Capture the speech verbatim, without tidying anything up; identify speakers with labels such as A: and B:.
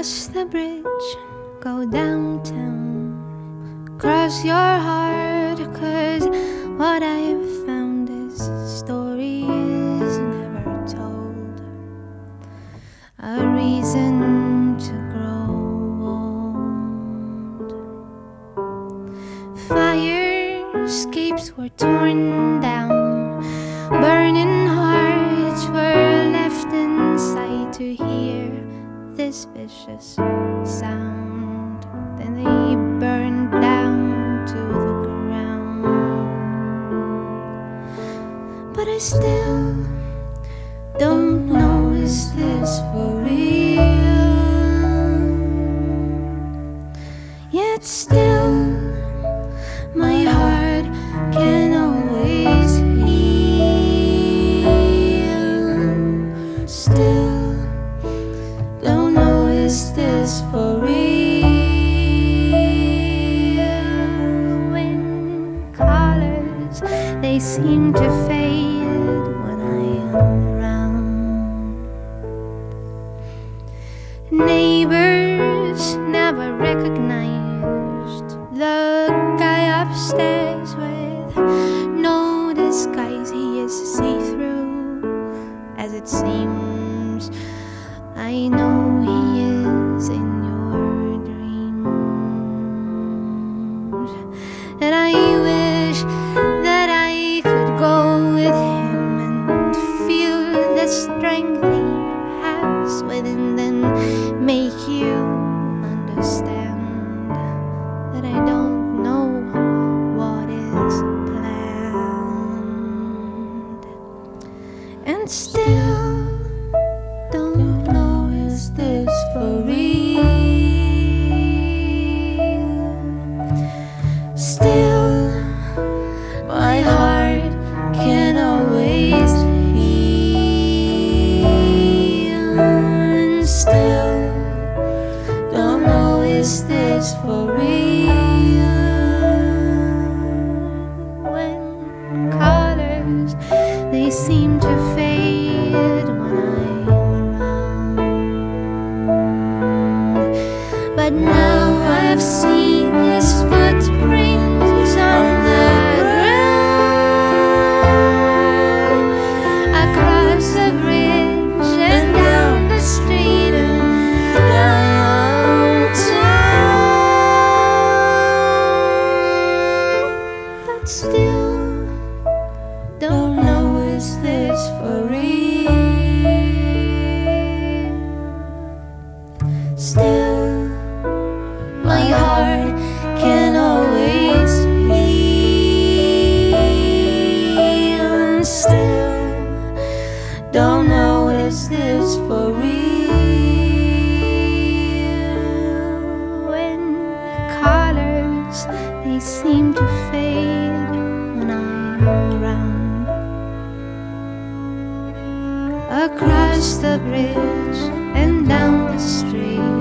A: Cross the bridge, go downtown, cross your heart, 'cause what I've found is story is never told. A reason to grow old. Fire escapes were torn down, burning hearts were left inside to hear this vicious sound. Then they burned down to the ground. But I still don't know, is this for real? Yet still my heart can always heal. Still don't know, is this for real? When colors, they seem to fade when I am around. Neighbors never recognized the guy upstairs with no disguise. He is see-through, as it seems. I know he is in your dreams, and I wish that I could go with him and feel the strength he has within, then make you understand that I don't know what is planned, and still don't know, is this for real? Still my heart can always heal, and still don't know, is this for real? When colors, they seem to fade when I'm around. But now I've seen his footprints on the ground, across the bridge and down the street and downtown. But still don't know, is this for real? Still my heart can always heal, and still don't know, is this for real? When colors, they seem to fade when I'm around. Across the bridge and down the street,